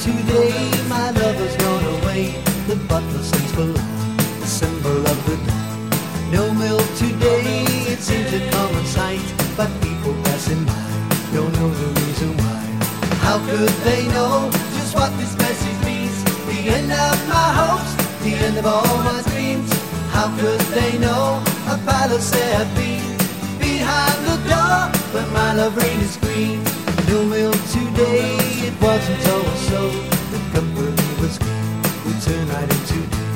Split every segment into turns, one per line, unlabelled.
today, my lover's gone away. The butler sings below, the symbol of the dawn. No milk today, it seems a common sight, but people passing by don't know the reason why. How could they know just what this message means? The end of my hopes, the end of all my dreams. How could they know a palace there had been behind the door, but my love reign is green. No milk today, it wasn't always so. The company was green, we turn night into day.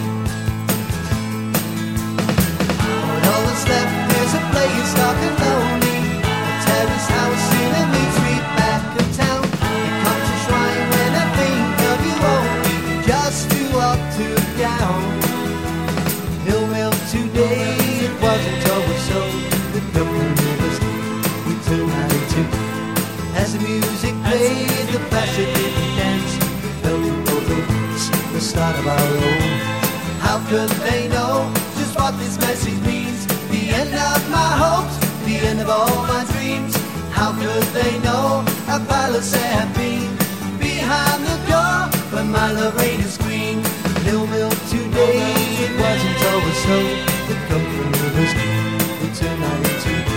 When all that's left is a place dark and lonely, a terrace house in a mean street back of town. It comes to shrine when I think of you only, just to up to down. No milk today, it wasn't always so. The company was green, we turn night into day. As the music played, the passion didn't dance. We felt in both of us the start of our own. How could they know just what this message means? The end of my hopes, the end of all my dreams. How could they know a palace there had been behind the door, but my love reign is green. No milk today, it wasn't always so. The company was green, we turned night into day.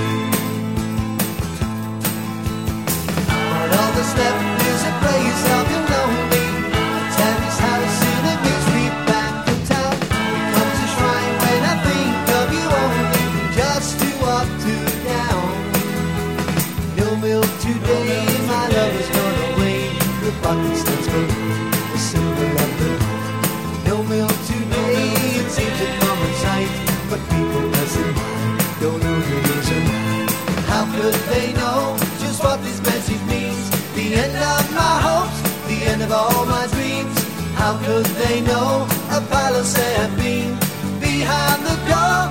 All that's left is a place dark and lonely, a terrace house in a big street back of town. It comes to shrine when I think of you only, just to up to down. No milk today, my love has gone away. The bucket stands below, the symbol of the dawn. No milk today, it seems a common sight, but people passing by don't know the reason why. How could they know just what this message means? The end of my hopes, the end of all my dreams. How could they know a palace there had been behind the door,